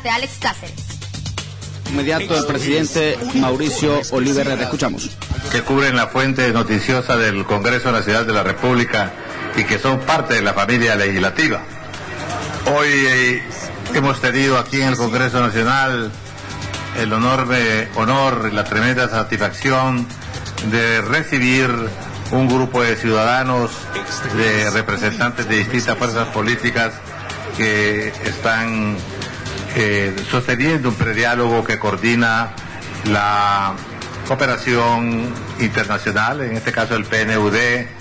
reporte Alex Cáceres. Inmediato el presidente Mauricio Oliver, le escuchamos. Que cubren la fuente noticiosa del Congreso Nacional de la República y que son parte de la familia legislativa. Hoy hemos tenido aquí en el Congreso Nacional el enorme honor y la tremenda satisfacción de recibir un grupo de ciudadanos, de representantes de distintas fuerzas políticas que están sosteniendo un prediálogo que coordina la cooperación internacional, en este caso el PNUD,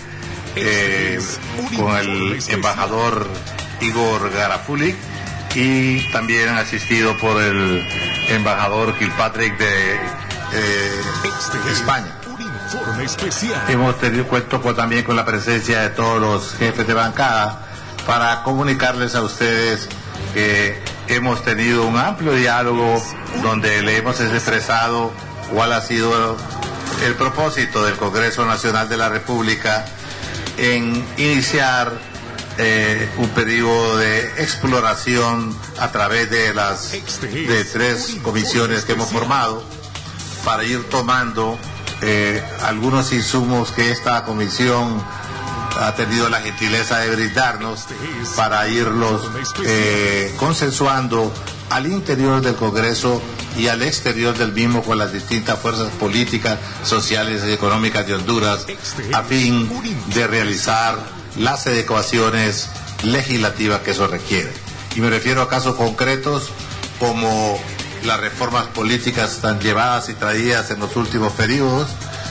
con el embajador Igor Garafuli, y también asistido por el embajador Kilpatrick de España. Hemos tenido cuento también con la presencia de todos los jefes de bancada para comunicarles a ustedes que hemos tenido un amplio diálogo donde le hemos expresado cuál ha sido el propósito del Congreso Nacional de la República en iniciar un periodo de exploración a través de de 3 comisiones que hemos formado para ir tomando algunos insumos que esta comisión ha tenido la gentileza de brindarnos para irlos consensuando al interior del Congreso y al exterior del mismo con las distintas fuerzas políticas, sociales y económicas de Honduras a fin de realizar las adecuaciones legislativas que eso requiere. Y me refiero a casos concretos como las reformas políticas tan llevadas y traídas en los últimos periodos,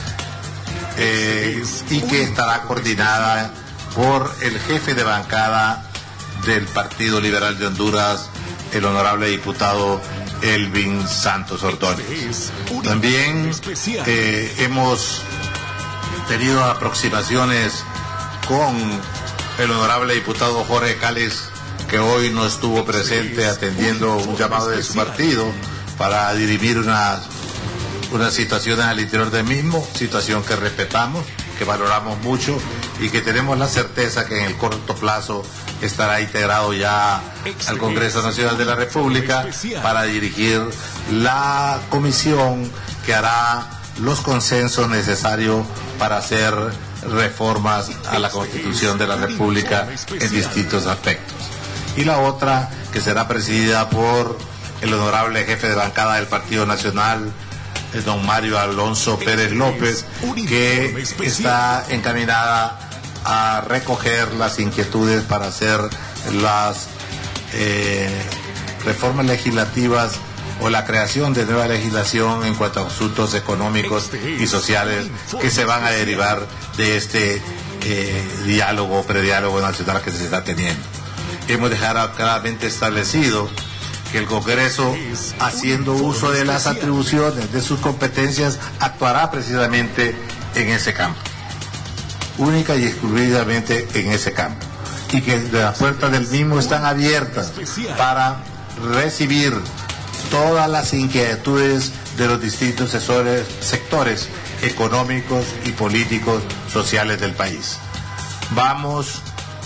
y que estará coordinada por el jefe de bancada del Partido Liberal de Honduras, el honorable diputado Elvin Santos Ordóñez. También hemos tenido aproximaciones con el honorable diputado Jorge Cáliz, que hoy no estuvo presente atendiendo un llamado de su partido para dirimir una situación al interior del mismo, situación que respetamos, que valoramos mucho y que tenemos la certeza que en el corto plazo estará integrado ya al Congreso Nacional de la República para dirigir la comisión que hará los consensos necesarios para hacer reformas a la Constitución de la República en distintos aspectos. Y la otra, que será presidida por el honorable jefe de bancada del Partido Nacional, el don Mario Alonso Pérez López, que está encaminada a recoger las inquietudes para hacer las reformas legislativas o la creación de nueva legislación en cuanto a asuntos económicos y sociales que se van a derivar de este prediálogo nacional que se está teniendo. Hemos dejado claramente establecido que el Congreso, haciendo uso de las atribuciones, de sus competencias, actuará precisamente en ese campo, única y exclusivamente en ese campo, y que las puertas del mismo están abiertas para recibir todas las inquietudes de los distintos sectores económicos y políticos sociales del país. Vamos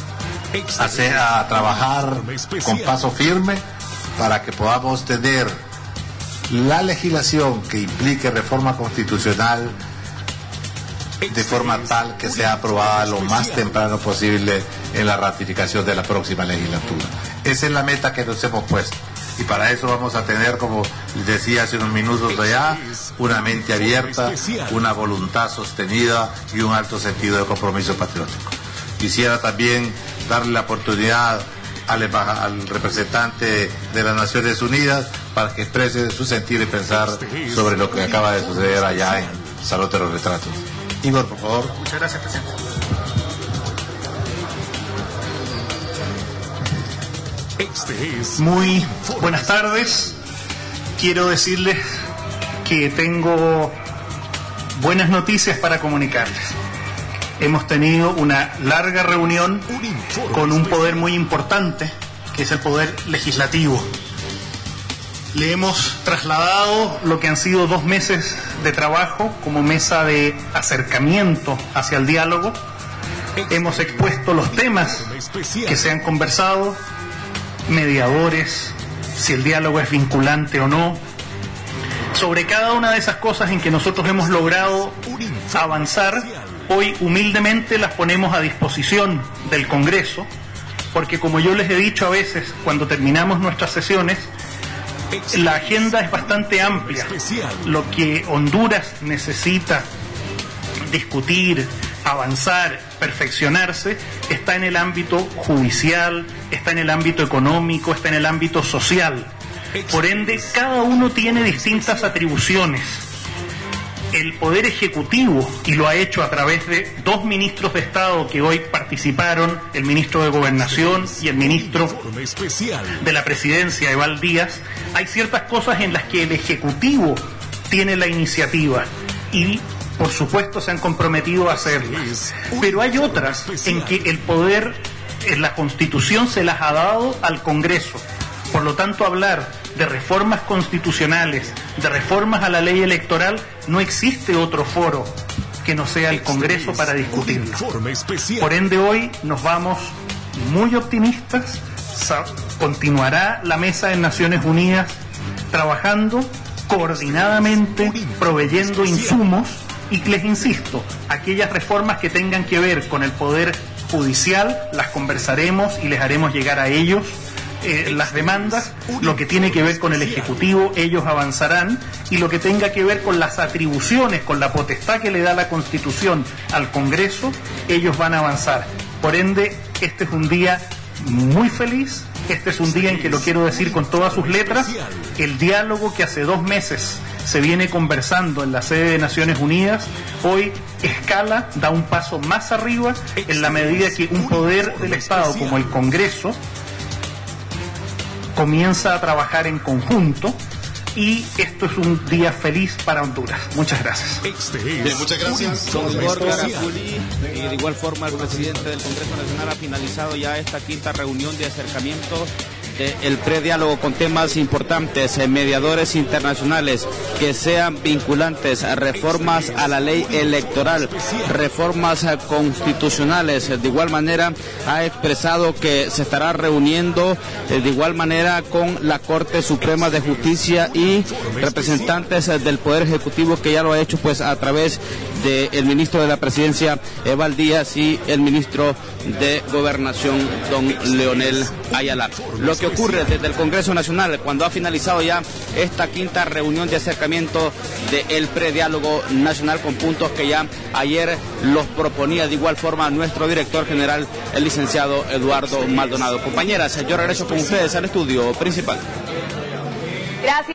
a trabajar con paso firme para que podamos tener la legislación que implique reforma constitucional de forma tal que sea aprobada lo más temprano posible en la ratificación de la próxima legislatura. Esa es la meta que nos hemos puesto. Y para eso vamos a tener, como les decía hace unos minutos allá, una mente abierta, una voluntad sostenida y un alto sentido de compromiso patriótico. Quisiera también darle la oportunidad al representante de las Naciones Unidas para que exprese su sentir y pensar sobre lo que acaba de suceder allá en Salón de los Retratos. Igor, por favor. Muchas gracias, presidente. Muy buenas tardes. Quiero decirles que tengo buenas noticias para comunicarles. Hemos tenido una larga reunión con un poder muy importante, que es el poder legislativo. Le hemos trasladado lo que han sido 2 meses de trabajo como mesa de acercamiento hacia el diálogo. Hemos expuesto los temas que se han conversado, mediadores, si el diálogo es vinculante o no, sobre cada una de esas cosas en que nosotros hemos logrado avanzar. Hoy humildemente las ponemos a disposición del Congreso, porque como yo les he dicho a veces cuando terminamos nuestras sesiones, la agenda es bastante amplia. Lo que Honduras necesita discutir, avanzar, perfeccionarse, está en el ámbito judicial, está en el ámbito económico, está en el ámbito social. Por ende, cada uno tiene distintas atribuciones. El Poder Ejecutivo, y lo ha hecho a través de 2 ministros de Estado que hoy participaron, el ministro de Gobernación y el ministro de la Presidencia, Eval Díaz, hay ciertas cosas en las que el Ejecutivo tiene la iniciativa y, por supuesto, se han comprometido a hacerlas. Pero hay otras en que el poder, en la Constitución se las ha dado al Congreso. Por lo tanto, hablar de reformas constitucionales, de reformas a la ley electoral, no existe otro foro que no sea el Congreso para discutirlo. Por ende, hoy nos vamos muy optimistas. Continuará la mesa en Naciones Unidas trabajando coordinadamente, proveyendo insumos, y les insisto, aquellas reformas que tengan que ver con el Poder Judicial las conversaremos y les haremos llegar a ellos las demandas. Lo que tiene que ver con el Ejecutivo, ellos avanzarán, y lo que tenga que ver con las atribuciones, con la potestad que le da la Constitución al Congreso, ellos van a avanzar. Por ende, este es un día muy feliz, este es un día en que, lo quiero decir con todas sus letras, el diálogo que hace 2 meses se viene conversando en la sede de Naciones Unidas, hoy escala, da un paso más arriba, en la medida que un poder del Estado como el Congreso comienza a trabajar en conjunto, y esto es un día feliz para Honduras. Muchas gracias. Bien, muchas gracias. Don Igor Garafuli, y de igual forma el presidente del Congreso Nacional, ha finalizado ya esta 5ª reunión de acercamiento el prediálogo con temas importantes, mediadores internacionales que sean vinculantes, reformas a la ley electoral, reformas constitucionales. De igual manera ha expresado que se estará reuniendo de igual manera con la Corte Suprema de Justicia y representantes del Poder Ejecutivo, que ya lo ha hecho pues a través del ministro de la Presidencia, Eval Díaz, y el ministro de Gobernación, don Leonel Ayala. Lo que ocurre desde el Congreso Nacional, cuando ha finalizado ya esta 5ª reunión de acercamiento del prediálogo nacional, con puntos que ya ayer los proponía de igual forma nuestro director general, el licenciado Eduardo Maldonado. Compañeras, yo regreso con ustedes al estudio principal.